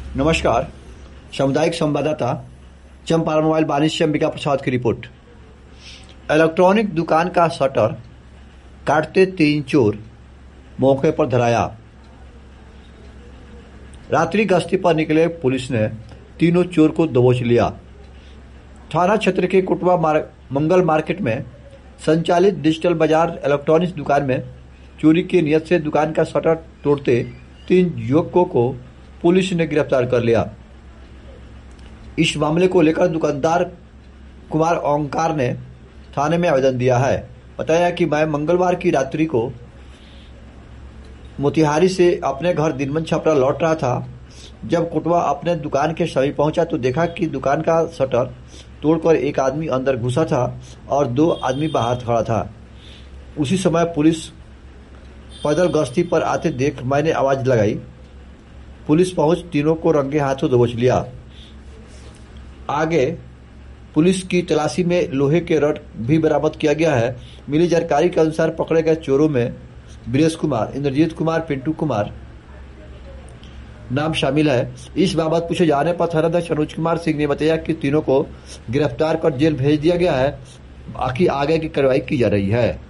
नमस्कार। सामुदायिक संवाददाता चंपारण मोबाइल बानिश से अंबिका प्रसाद की रिपोर्ट। इलेक्ट्रॉनिक दुकान का शटर काटते 3 चोर मौके पर धराया। रात्रि गश्ती पर निकले पुलिस ने तीनों चोर को दबोच लिया। थाना क्षेत्र के कुटवा मंगल मार्केट में संचालित डिजिटल बाजार इलेक्ट्रॉनिक्स दुकान में चोरी की नियत से दुकान का शटर तोड़ते 3 युवकों को पुलिस ने गिरफ्तार कर लिया। इस मामले को लेकर दुकानदार कुमार ओंकार ने थाने में आवेदन दिया है। बताया कि मैं मंगलवार की रात्रि को मोतिहारी से अपने घर दिनमन छपरा लौट रहा था। जब कुटवा अपने दुकान के समीप पहुंचा तो देखा कि दुकान का शटर तोड़कर एक आदमी अंदर घुसा था और 2 आदमी बाहर खड़ा था। उसी समय पुलिस पैदल गश्ती पर आते देख मैंने आवाज लगाई। पुलिस पहुंच तीनों को रंगे हाथों दबोच लिया। आगे पुलिस की तलाशी में लोहे के रड भी बरामद किया गया है। मिली जानकारी के अनुसार पकड़े गए चोरों में ब्रिजेश कुमार, इंद्रजीत कुमार, पिंटू कुमार नाम शामिल है। इस बाबत पूछे जाने पर थानाध्यक्ष अनुज कुमार सिंह ने बताया कि तीनों को गिरफ्तार कर जेल भेज दिया गया है। बाकी आगे की कार्रवाई की जा रही है।